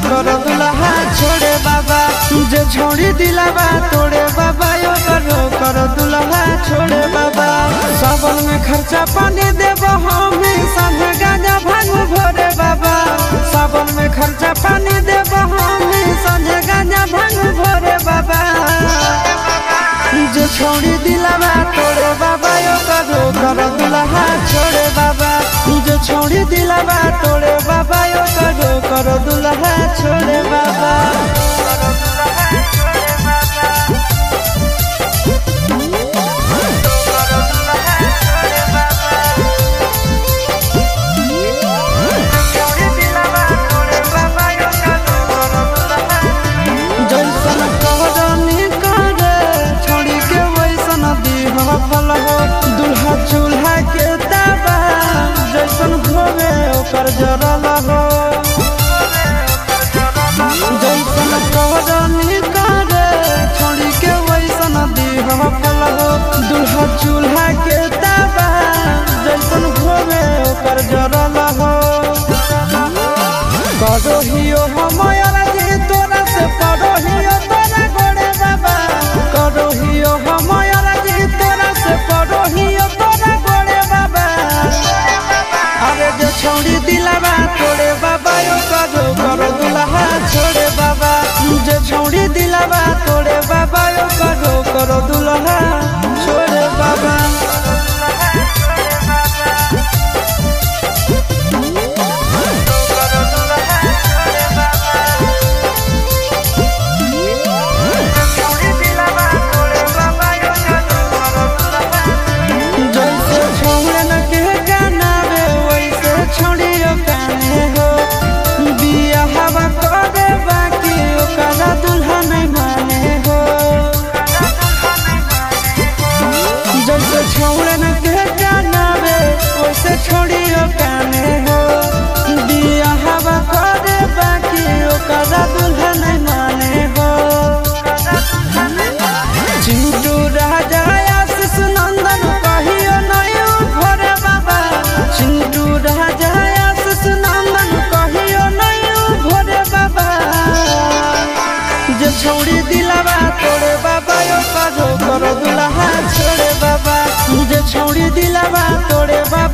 कर दुल्हा छोड़े बाबा तुझे छोड़ी दिलावा तोड़े बाबा यो कर दुल्हा छोड़े बाबा। सावन में खर्चा पानी देबो हमें संगे गांजा भांग भोरे बाबा। सावन में खर्चा पानी देबो हमें संगे गांजा भांग भोरे बाबा। तुझे छोड़ी दिलावा तोड़े बाबा यो कर दुल्हा छोड़े बाबा तुझे छोड़ी दिलावा तोड़े बाबा यो कर दुल्हा छोड़े बाबा। दुल्हा चूल्हा के दावा जैसन भोगे ओकर जरल हो जैसन करनी करे छोड़ी के वैसन दीह फल हो। दुल्हा चूल्हा के दावा जैसन भोगे ओकर जरल हो। करोहियो हमारा जी तोरा से परोहियो तोरा गोड़े बाबा। करोहियो हमारा जी तोरा से परोहियो तोरा गोड़े बाबा। अरे जो छोड़ी दिलावा तोड़े बाबा यो कर दुल्हा छोड़े बाबा तुझे छोड़ी दिलावा तोड़े बाबा यो कर दुल्हा छोड़े बाबा। छोड़ियो काने हो दिया हवा करे बाकी ओकरा दुल्हा नहीं माने हो। चिंटू राजा आशीष नंदन कहियो नहीं भोरे बाबा। चिंटू राजा आशीष नंदन कहियो नहीं भोरे बाबा। जे छोड़ी दिलावा तोड़े बाबा यो कर दुल्हा छोड़े बाबा तुझे छोड़ी दिलावा तोड़े बाबा।